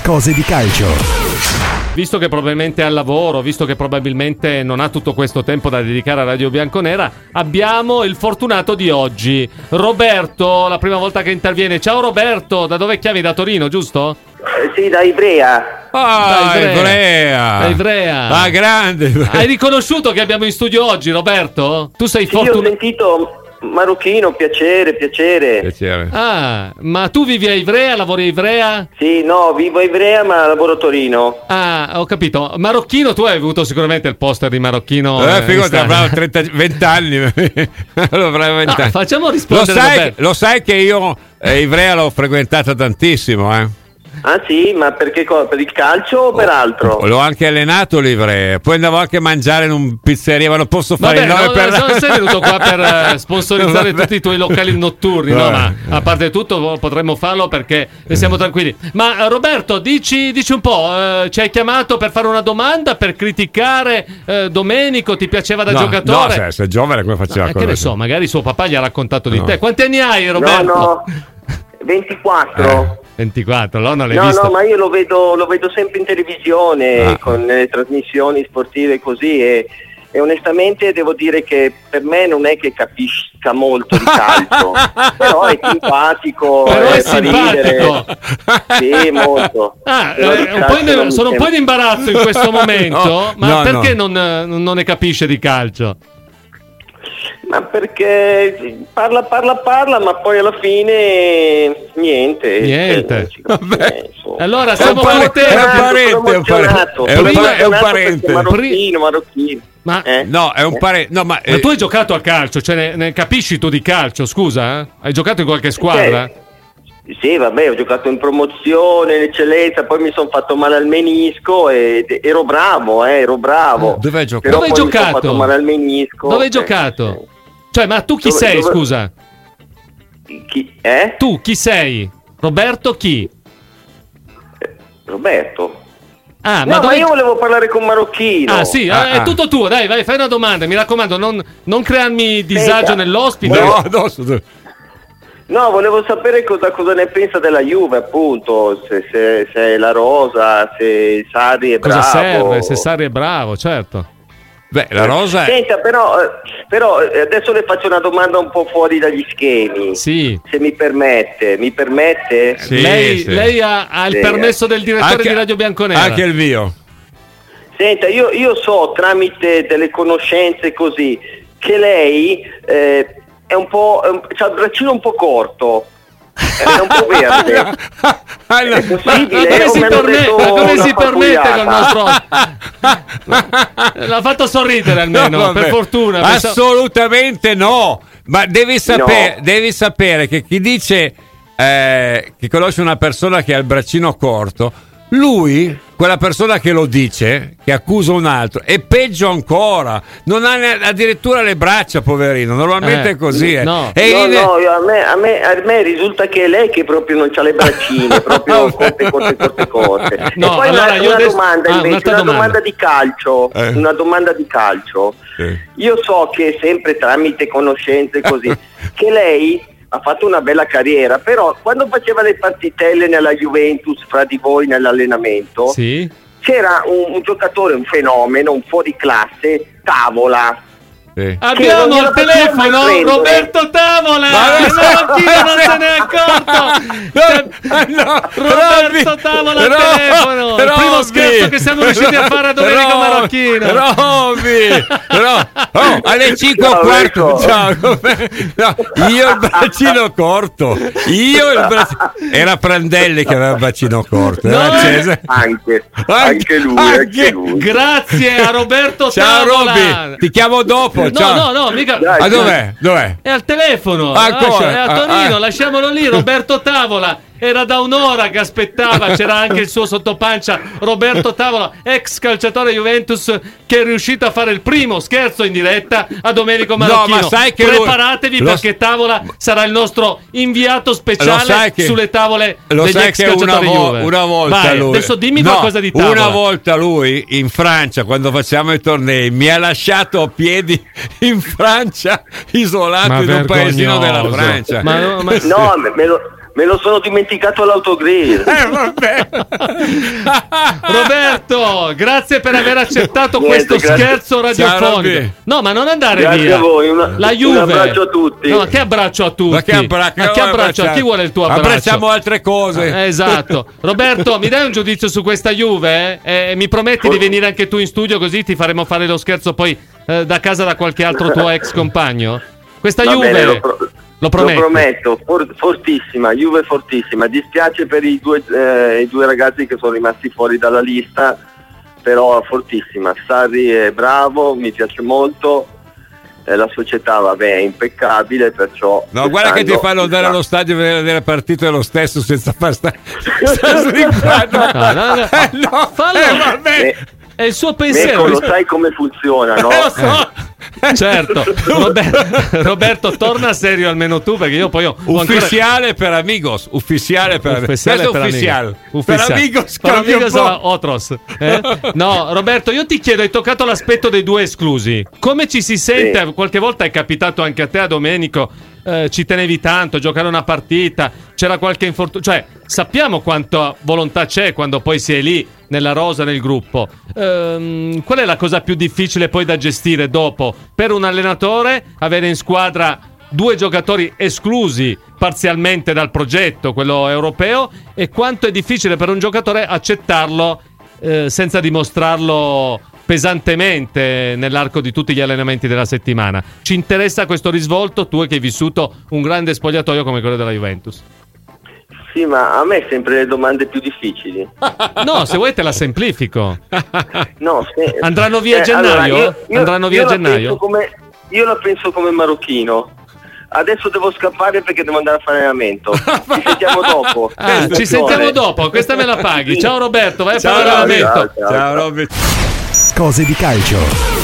cose di calcio. Visto che probabilmente è al lavoro, visto che probabilmente non ha tutto questo tempo da dedicare a Radio Bianconera, abbiamo il fortunato di oggi, Roberto, la prima volta che interviene. Ciao Roberto, da dove chiami? Da Torino, giusto? Sì, da Ivrea. Da Ivrea. Ah, grande. Hai riconosciuto che abbiamo in studio oggi, Roberto? Tu sei fortunato. Io ho sentito marocchino, piacere. Ah, ma tu vivi a Ivrea, lavori a Ivrea? Sì, no, vivo a Ivrea ma lavoro a Torino. Ah, ho capito. Marocchino, tu hai avuto sicuramente il poster di Marocchino. Figurati, avrà 20 anni. Facciamo rispondere. Lo sai che io Ivrea l'ho frequentata tantissimo, eh? Ah sì, ma perché per il calcio o per altro? L'ho anche allenato l'Ivrea, poi andavo anche a mangiare in un pizzeria, ma non posso fare il nome per... Non sei venuto qua per sponsorizzare tutti i tuoi locali notturni, no? Ma a parte tutto potremmo farlo perché siamo tranquilli. Ma Roberto, dici un po', ci hai chiamato per fare una domanda, per criticare Domenico, ti piaceva da giocatore? No, se è giovane come faceva? Che ne so, magari suo papà gli ha raccontato di te. Quanti anni hai, Roberto? No, 24. 24, no, non l'hai visto? No, ma io lo vedo sempre in televisione con le trasmissioni sportive così e onestamente devo dire che per me non è che capisca molto di calcio, però è simpatico, però è fa ridere. Sì, molto. Sono un po' in imbarazzo in questo momento, perché non ne capisce di calcio? Ma perché parla, ma poi alla fine niente. Vabbè. Allora siamo È un parente. Marocchino. Ma no, è un parente. No, ma tu hai giocato a calcio, cioè ne capisci tu di calcio, scusa? Hai giocato in qualche squadra? Sì, vabbè, ho giocato in promozione, in eccellenza, poi mi sono fatto male al menisco e ero bravo. Dove hai giocato? Però Dove hai poi giocato? mi sono fatto male al menisco. Dove hai giocato? Cioè, ma tu chi sei, scusa? Tu chi sei? Roberto chi? Roberto. Ah, ma io volevo parlare con Marocchino. Ah, sì, è tutto tuo, dai, vai, fai una domanda, mi raccomando, non crearmi disagio nell'ospite. No, volevo sapere cosa ne pensa della Juve, appunto, se è la rosa, se Sarri è bravo. Cosa serve, se Sarri è bravo, certo. Beh, la rosa è... Senta, però adesso le faccio una domanda un po' fuori dagli schemi. Sì. Se mi permette. Mi permette? Sì, lei ha il permesso del direttore di Radio Bianconera. Anche il mio. Senta, io so tramite delle conoscenze così che lei... è un po', c'ha il braccino un po' corto, è un po' verde. È possibile? Come si permette con il nostro... L'ha fatto sorridere almeno, per fortuna. Assolutamente no, ma devi sapere che chi dice che conosce una persona che ha il braccino corto, lui, quella persona che lo dice, che accusa un altro, è peggio ancora, non ha addirittura le braccia, poverino, normalmente è così. A me risulta che è lei che proprio non c'ha le braccine, proprio corte. No, e poi allora una domanda di calcio, una domanda di calcio. Io so che sempre tramite conoscenze così, che lei ha fatto una bella carriera, però quando faceva le partitelle nella Juventus fra di voi nell'allenamento, sì, c'era un giocatore, un fenomeno, un fuoriclasse, Tavola. Abbiamo al telefono Roberto Tavola, il Marocchino non se ne è accorto. Roberto Tavola al telefono, il primo scherzo che siamo riusciti a fare a Domenico Marocchino. Alle 5:15 io il braccino corto, era Prandelli che aveva il braccino corto, anche lui. Grazie a Roberto Tavola. Roby, ti chiamo dopo. No, mica. Ma dov'è? È al telefono. È a Torino, lasciamolo lì. Roberto Tavola. Era da un'ora che aspettava, c'era anche il suo sottopancia Roberto Tavola, ex calciatore Juventus, che è riuscito a fare il primo scherzo in diretta a Domenico Marocchino. No, ma sai che preparatevi perché Tavola sarà il nostro inviato speciale sulle tavole degli ex calciatori Juve. Una volta Vai, lui, adesso dimmi qualcosa di Tavola. Una volta lui in Francia, quando facciamo i tornei, mi ha lasciato a piedi in Francia, isolato in un paesino della Francia. Me lo sono dimenticato all'autogrill. Vabbè. Roberto, grazie per aver accettato questo scherzo radiofonico. No, ma non andare grazie via. A voi, la Juve. Un abbraccio a tutti. No, che abbraccio a tutti? Ma che abbraccio? A chi vuole il tuo abbraccio? Abbracciamo altre cose. Esatto. Roberto, mi dai un giudizio su questa Juve? Mi prometti di venire anche tu in studio, così ti faremo fare lo scherzo poi da casa da qualche altro tuo ex compagno? Questa Juve... Bene, lo prometto, fortissima, Juve fortissima. Dispiace per i due ragazzi che sono rimasti fuori dalla lista, però fortissima. Sarri è bravo, mi piace molto, la società è impeccabile, perciò... No, guarda che ti fanno andare allo stadio per vedere la partita lo stesso senza far stare no, fallo. Vabbè. È il suo pensiero. Lo sai come funziona, no? Lo so. Certo. Roberto, torna serio almeno tu, perché io poi ho ufficiale per amigos. Ufficiale per amigos. Per amigos otros. No, Roberto, io ti chiedo, hai toccato l'aspetto dei due esclusi. Come ci si sente? Sì. Qualche volta è capitato anche a te, a Domenico. Ci tenevi tanto a giocare una partita, c'era qualche infortunio, cioè sappiamo quanta volontà c'è quando poi si è lì nella rosa, nel gruppo. Qual è la cosa più difficile poi da gestire dopo per un allenatore, avere in squadra due giocatori esclusi parzialmente dal progetto, quello europeo, e quanto è difficile per un giocatore accettarlo senza dimostrarlo pesantemente nell'arco di tutti gli allenamenti della settimana? Ci interessa questo risvolto, tu che hai vissuto un grande spogliatoio come quello della Juventus. Sì, ma a me sempre le domande più difficili. No, se vuoi te la semplifico. No, andranno via a gennaio? Andranno via a gennaio? Io la penso come marocchino. Adesso devo scappare perché devo andare a fare allenamento. Ci sentiamo dopo. Ci sentiamo dopo, questa me la paghi. Ciao Roberto, vai a fare allenamento. Ciao Roberto. Cose di calcio.